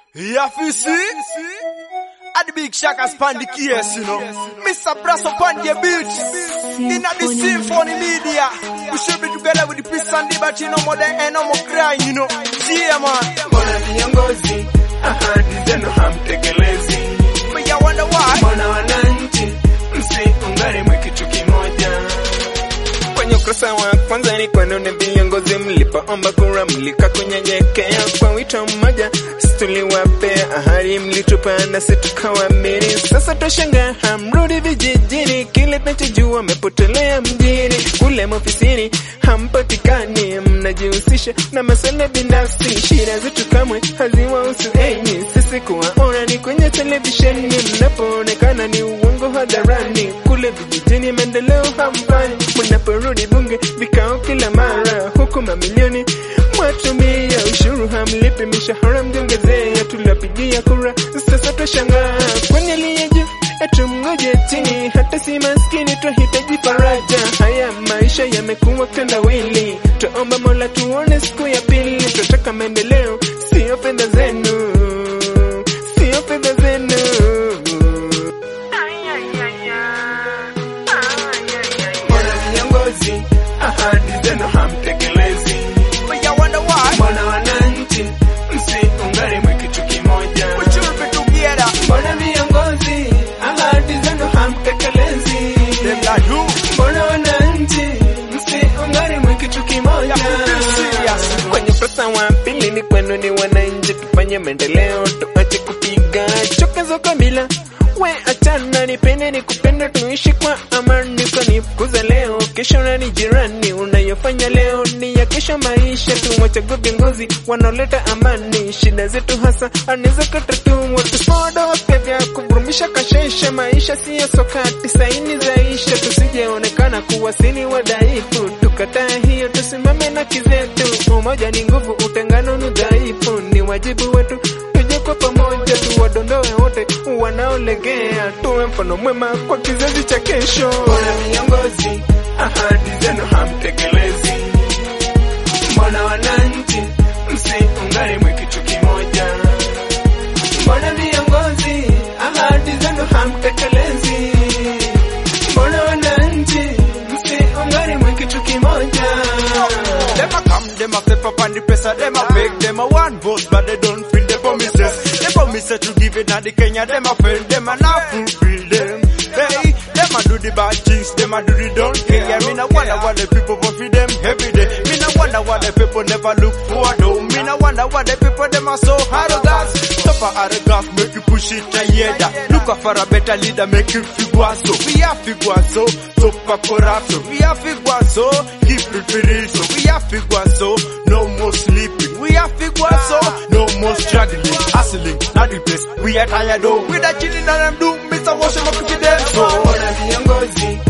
Yafisi at the big shackers pan the keys, you know. Mr. Brass upon the beat. In at the symphony media. We should be together with the peace and liberty, no more than and no more crying, you know. Yeah, man. Mbona viongozi ahadi zenu hamtekelezi? But you wonder why? Mbona wananchi msiungane mwe kitu kimoja? Kwenye ukurasa wa kwanza ni kwa nini viongozi mlipoomba kura mlikakunyenyekea kwa wito mmoja? Tuliwapea ahadi mlitupa na situkawaamini. Sasa twashangaa hamrudi vijijini, kile tunachojua mmepotelea mjini. Kule ofisini hampatikani, mnajihusisha na masuala binafsi. Shida zetu kamwe haziwahusu enyi, sisi kuwaona ni kwenye televisheni. Mnapoonekana ni uongo hadharani, kule vijijini maendeleo hamfanyi. Mnaporudi bunge vikao kila mara, huku mamilioni mwatumia ushuru hamlipi, mishahara mjongezea. Tulipigia kura sasa twashangaa, kwani aliye juu atumngoje chini? Hata si maskini twahitaji faraja. Haya maisha yamekuwa kitendawili, twaomba Mola tuone siku ya pili. Twataka maendeleo, sio fedha zenu, sio fedha zenu. Mbona viongozi ahadi zenu hamtekelezi? But you wonder why? Mbona wananchi msiungane mwe kitu kimoja? We should be together. Mbona viongozi ahadi zenu hamtekelezi? Them like who? Mbona wananchi msiungane mwe kitu kimoja? Kwenye ukurasa wa pili ni kwenu ni wananchi, tufanye maendeleo, tuache kupiga choka za kabila. We achana, nipende nikupende, tuishi kwa amani. Kwani kuza leo kesho na ni jirani, unayofanya leo ni ya kesho maisha. Tuwachague viongozi wanaoleta amani, shida zetu hasa anaweza kutatua. Tusipoondoa vya kuvurumisha kashesha, maisha siyo soka 90 zaisha. Tusijeonekana kuwa sini wadhaifu, tukataa hiyo, tusimame na kizetu. Umoja ni nguvu, utengano ni dhaifu. Ni wajibu wetu tuje kwa pamoja, tuwadondoe wote wanaolegea, tuwe mfano mwema kwa kizazi cha kesho. Mbona viongozi ahadi zenu hamtekelezi? Mbona wananchi msiungane mwe kitu kimoja? Mbona viongozi ahadi zenu hamtekelezi? Mbona wananchi msiungane mwe kitu kimoja? Them a come, them a step up on the pressure, them a beg, them a want votes, but they don't feel the promises. They promise to give it now the Kenya, them a fail, them a not fulfill them. Hey, them a do the bad things, them a do the don't care. Me no wonder why the people vote for them every day. Me no wonder why the people never look for a door. Me no wonder why the people them are so arrogant. Stop a arrogance, make you push it together. Look for a better leader, make you figure so. We have figure so, stop a corruption. We have figure so, keep it real so. We have figure so, no more sleeping. We have figure so, no more struggling, hustling, not the place. We are tired though. With the cheating that I'm doing, Mr. Washington, so. Mbona viongozi